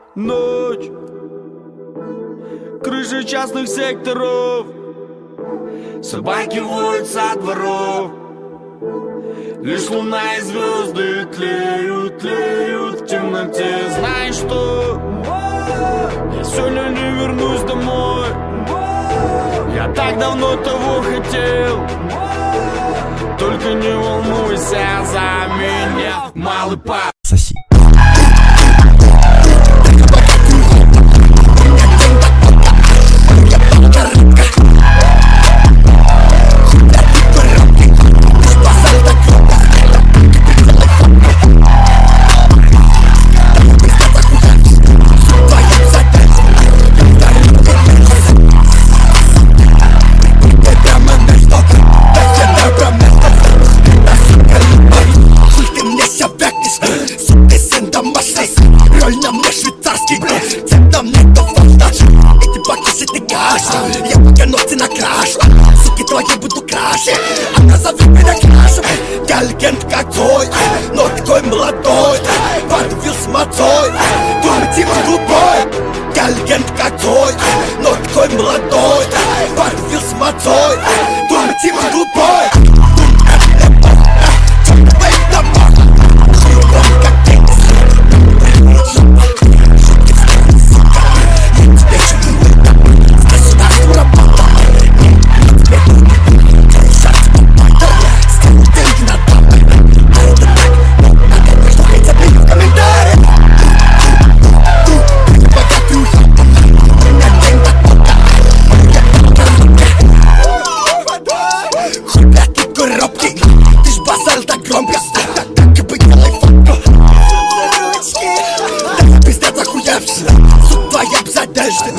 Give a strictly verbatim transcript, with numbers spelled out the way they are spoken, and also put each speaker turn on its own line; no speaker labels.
Ночь, крыши частных секторов, собаки воют со дворов. Лишь луна и звезды тлеют, тлеют в темноте. Знаешь что? Я сегодня не вернусь домой. Я так давно того хотел. Только не волнуйся за меня, малый пап.
Соси.
Роль на мне швейцарский, цепь на мне то фонтаж. Эти баки ты гаш, я пока ногти накрашу. Суки твои буду краше, она зовет меня крашем. Я легенд как твой, но такой молодой. Подвил с мацой, думай типа глупой. Я легенд как твой, но такой молодой. Подвил с мацой, думай типа глупой. Ты ж базарил так громко, так и быть делай фотку. Да я пиздец охуевший, суд твоя без одежды.